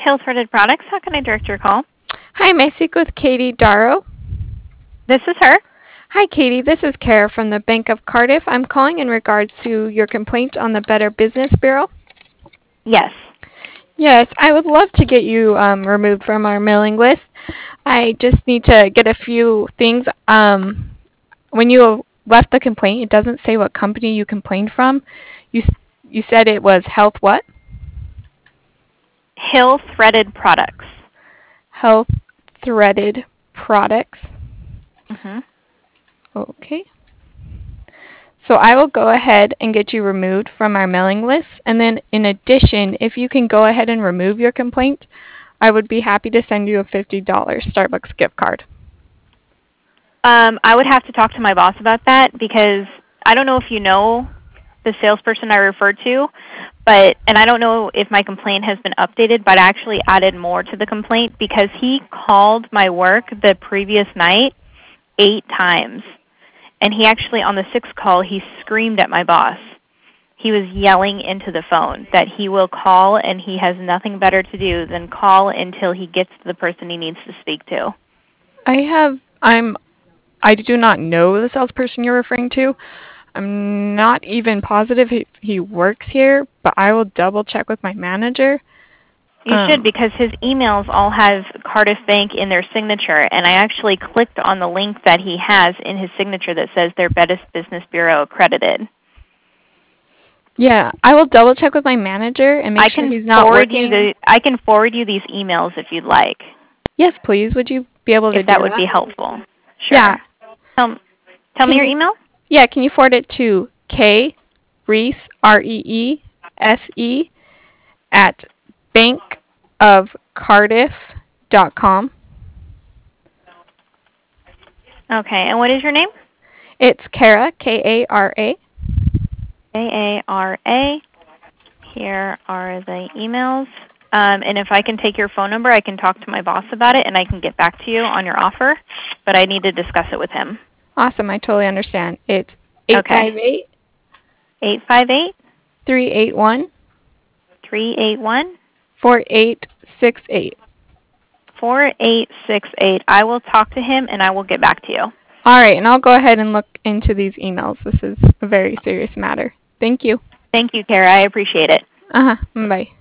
Hill-Threaded Products. How can I direct your call? Hi, may I speak with Katie Darrow? This is her. Hi, Katie. This is Kara from the Bank of Cardiff. I'm calling in regards to your complaint on the Better Business Bureau. Yes. Yes, I would love to get you removed from our mailing list. I just need to get a few things. When you left the complaint, it doesn't say what company you complained from. You said it was Health what? Hill-Threaded Products. Health Threaded Products. Mm-hmm. Okay. So I will go ahead and get you removed from our mailing list. And then in addition, if you can go ahead and remove your complaint, I would be happy to send you a $50 Starbucks gift card. I would have to talk to my boss about that because I don't know if you know the salesperson I referred to, and I don't know if my complaint has been updated, but I actually added more to the complaint because he called my work the previous night 8 times. And he actually, on the 6th call, he screamed at my boss. He was yelling into the phone that he will call and he has nothing better to do than call until he gets to the person he needs to speak to. I do not know the salesperson you're referring to. I'm not even positive if he works here, but I will double check with my manager. You should, because his emails all have Cardiff Bank in their signature, and I actually clicked on the link that he has in his signature that says they're Better Business Bureau accredited. Yeah, I will double check with my manager and make sure he's not working. I can forward you these emails if you'd like. Yes, please. Would you be able to do that? If that would be helpful. Sure. Yeah. Tell me your email. Yeah, can you forward it to K Reese, REESE, at bankofcardiff.com. Okay, and what is your name? It's Kara, Kara. Kara. Here are the emails. And if I can take your phone number, I can talk to my boss about it, and I can get back to you on your offer, but I need to discuss it with him. Awesome, I totally understand. It's 858 858 381 381 4868. 4868. I will talk to him, and I will get back to you. All right, and I'll go ahead and look into these emails. This is a very serious matter. Thank you. Thank you, Kara. I appreciate it. Bye.